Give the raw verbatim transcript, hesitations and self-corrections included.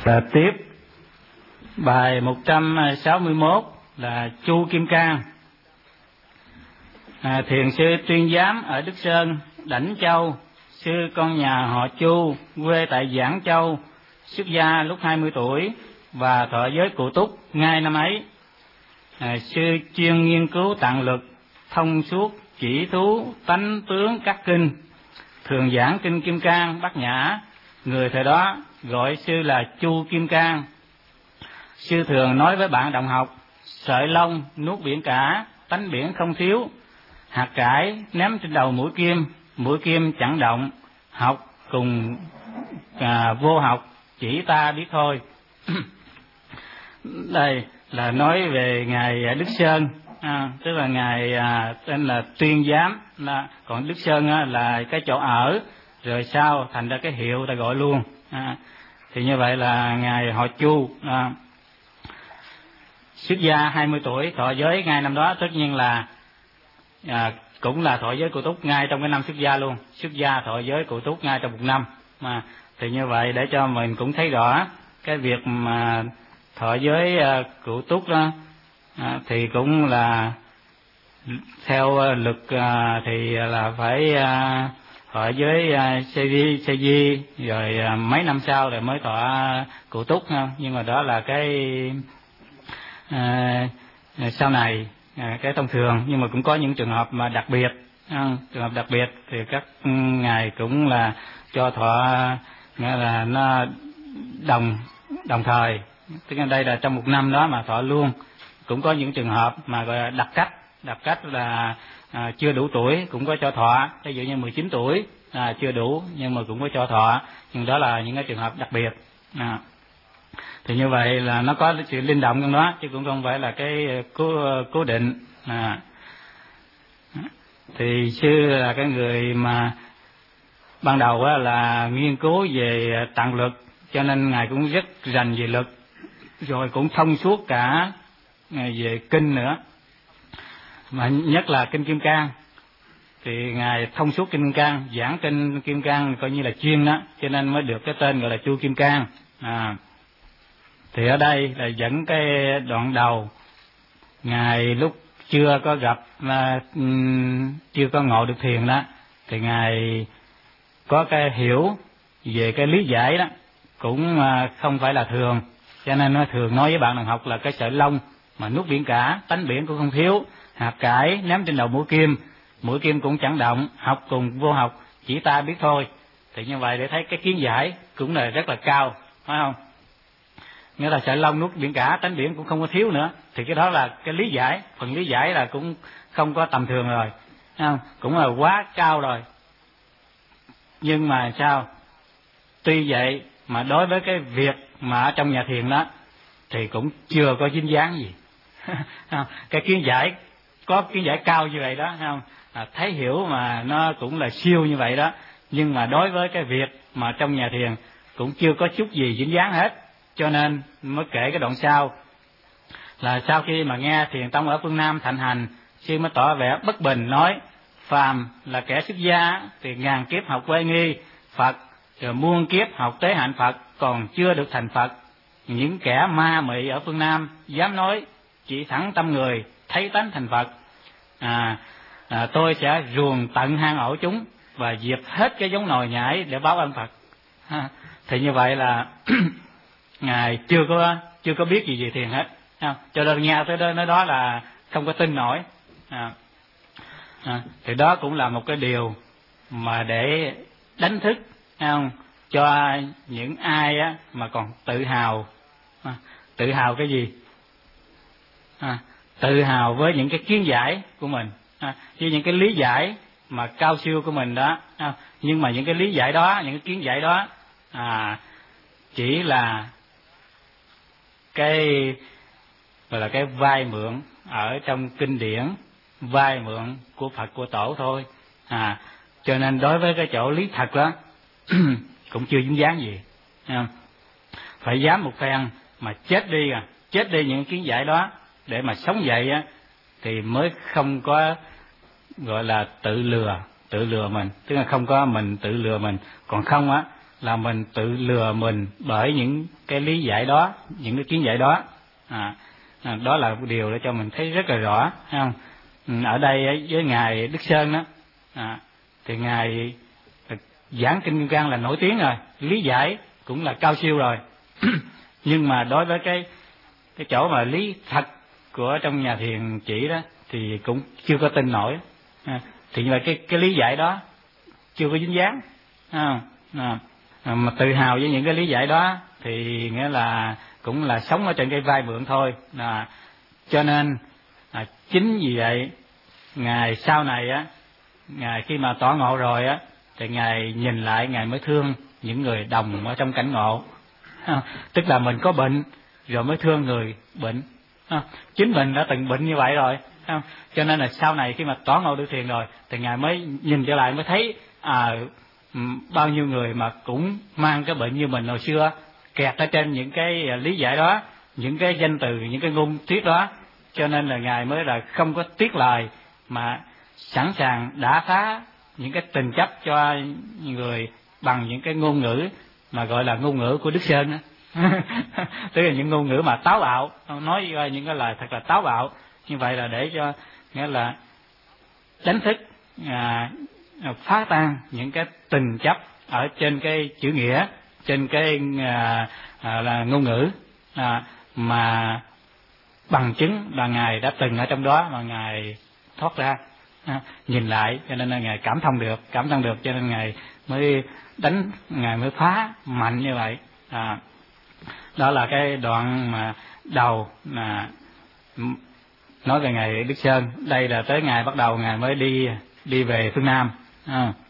Và tiếp bài một trăm sáu mươi mốt là Chu Kim Cang. À, thiền sư Tuyên Giám ở Đức Sơn, Đảnh Châu, sư con nhà họ Chu, quê tại Giảng Châu, xuất gia lúc hai mươi tuổi và thọ giới Cụ Túc ngay năm ấy. À, sư chuyên nghiên cứu tạng lực, thông suốt chỉ thú tánh tướng các kinh, thường giảng kinh Kim Cang Bát Nhã. Người thời đó gọi sư là Chu Kim Cang. Sư thường nói với bạn đồng học: sợi lông nuốt biển cả, tánh biển không thiếu. Hạt cải ném trên đầu mũi kim, mũi kim chẳng động. Học cùng à, vô học, chỉ ta biết thôi. Đây là nói về ngài Đức Sơn, à, tức là ngài à, tên là Tuyên Giám, là, còn Đức Sơn á, là cái chỗ ở, rồi sau thành ra cái hiệu ta gọi luôn. À, thì như vậy là ngài họ Chu, à, xuất gia hai mươi tuổi, thọ giới ngay năm đó. Tất nhiên là à, cũng là thọ giới Cụ Túc ngay trong cái năm xuất gia luôn, xuất gia thọ giới Cụ Túc ngay trong một năm. Mà thì như vậy để cho mình cũng thấy rõ cái việc mà thọ giới uh, Cụ Túc đó, à, thì cũng là theo uh, luật uh, thì là phải uh, thọ giới uh, Sê Di, Sê Di rồi uh, mấy năm sau rồi mới thọ uh, Cụ Túc không? Nhưng mà đó là cái uh, sau này uh, cái thông thường, nhưng mà cũng có những trường hợp mà đặc biệt, uh, trường hợp đặc biệt thì các ngài cũng là cho thọ, nghĩa là nó đồng đồng thời, tức là đây là trong một năm đó mà thọ luôn. Cũng có những trường hợp mà gọi là đặc cách, đặc cách là à, chưa đủ tuổi cũng có cho thọ, ví dụ như mười chín tuổi à, chưa đủ nhưng mà cũng có cho thọ, nhưng đó là những cái trường hợp đặc biệt. À, thì như vậy là nó có sự linh động trong đó chứ cũng không phải là cái cố, cố định. À, thì sư là cái người mà ban đầu á, là nghiên cứu về tạng lực, cho nên ngài cũng rất rành về lực, rồi cũng thông suốt cả về kinh nữa, mà nhất là kinh Kim Cang. Thì ngài thông suốt kinh Kim Cang, giảng kinh Kim Cang coi như là chuyên đó, cho nên mới được cái tên gọi là Chu Kim Cang. À, thì ở đây là dẫn cái đoạn đầu, ngài lúc chưa có gặp, mà, chưa có ngộ được thiền đó, thì ngài có cái hiểu về cái lý giải đó cũng không phải là thường, cho nên nó thường nói với bạn đồng học là cái sợi lông mà nuốt biển cả, tánh biển cũng không thiếu. Hạt cải ném trên đầu mũi kim, mũi kim cũng chẳng động. Học cùng vô học, chỉ ta biết thôi. Thì như vậy để thấy cái kiến giải cũng là rất là cao, phải không? Nghĩa là sợi lông nuốt biển cả, tánh biển cũng không có thiếu nữa. Thì cái đó là cái lý giải, phần lý giải là cũng không có tầm thường rồi, không? Cũng là quá cao rồi. Nhưng mà sao? Tuy vậy mà đối với cái việc mà ở trong nhà thiền đó thì cũng chưa có dính dáng gì. Cái kiến giải có kiến giải cao như vậy đó, không? À, thấy hiểu mà nó cũng là siêu như vậy đó, nhưng mà đối với cái việc mà trong nhà thiền cũng chưa có chút gì dính dáng hết. Cho nên mới kể cái đoạn sau là sau khi mà nghe thiền tông ở phương Nam thạnh hành, sư mới tỏ vẻ bất bình nói: phàm là kẻ xuất gia thì ngàn kiếp học quay nghi Phật, rồi muôn kiếp học tế hạnh Phật, còn chưa được thành Phật. Những kẻ ma mị ở phương Nam dám nói chỉ thẳng tâm người, thấy tánh thành Phật. À, à, tôi sẽ ruồng tận hang ổ chúng và diệt hết cái giống nồi nhãi để báo ân Phật. À, thì như vậy là ngài chưa có chưa có biết gì về thiền hết, à, cho nên nghe tới đó nói đó là không có tin nổi. À, à, thì đó cũng là một cái điều mà để đánh thức, không, cho những ai á mà còn tự hào. À, tự hào cái gì? À, tự hào với những cái kiến giải của mình, à, với những cái lý giải mà cao siêu của mình đó. À, nhưng mà những cái lý giải đó, những cái kiến giải đó à, chỉ là cái gọi là cái vai mượn ở trong kinh điển, vai mượn của Phật của Tổ thôi. À, cho nên đối với cái chỗ lý thật đó cũng chưa dính dáng gì. À, phải dám một phen mà chết đi, à chết đi những kiến giải đó để mà sống dậy á, thì mới không có gọi là tự lừa tự lừa mình, tức là không có mình tự lừa mình. Còn không á là mình tự lừa mình bởi những cái lý giải đó, những cái kiến giải đó. À, à, đó là một điều để cho mình thấy rất là rõ, thấy không? Ở đây với ngài Đức Sơn đó, à, thì ngài giảng kinh Kim Cang là nổi tiếng rồi, lý giải cũng là cao siêu rồi. Nhưng mà đối với cái cái chỗ mà lý thật của trong nhà thiền chỉ đó thì cũng chưa có tin nổi. À, thì như vậy cái cái lý giải đó chưa có dính dáng. À, à, mà tự hào với những cái lý giải đó thì nghĩa là cũng là sống ở trên cái vai mượn thôi. À, cho nên à, chính vì vậy ngài sau này á, ngài khi mà tỏ ngộ rồi á, thì ngài nhìn lại ngài mới thương những người đồng ở trong cảnh ngộ. À, tức là mình có bệnh rồi mới thương người bệnh. À, chính mình đã từng bệnh như vậy rồi. À, cho nên là sau này khi mà tỏ ngộ được thiền rồi thì ngài mới nhìn trở lại mới thấy à, bao nhiêu người mà cũng mang cái bệnh như mình hồi xưa, kẹt ở trên những cái lý giải đó, những cái danh từ, những cái ngôn thuyết đó. Cho nên là ngài mới là không có tiếc lời mà sẵn sàng đả phá những cái tình chấp cho người bằng những cái ngôn ngữ mà gọi là ngôn ngữ của Đức Sơn đó. Tức là những ngôn ngữ mà táo bạo, nói những cái lời thật là táo bạo như vậy là để cho nghĩa là đánh thức, à, phá tan những cái tình chấp ở trên cái chữ nghĩa, trên cái à, à, là ngôn ngữ, à, mà bằng chứng là ngài đã từng ở trong đó mà ngài thoát ra. À, nhìn lại cho nên là ngài cảm thông được, cảm thông được cho nên ngài mới đánh, ngài mới phá mạnh như vậy. À, đó là cái đoạn mà đầu mà nói về ngài Đức Sơn. Đây là tới ngài bắt đầu ngài mới đi đi về phương Nam. À,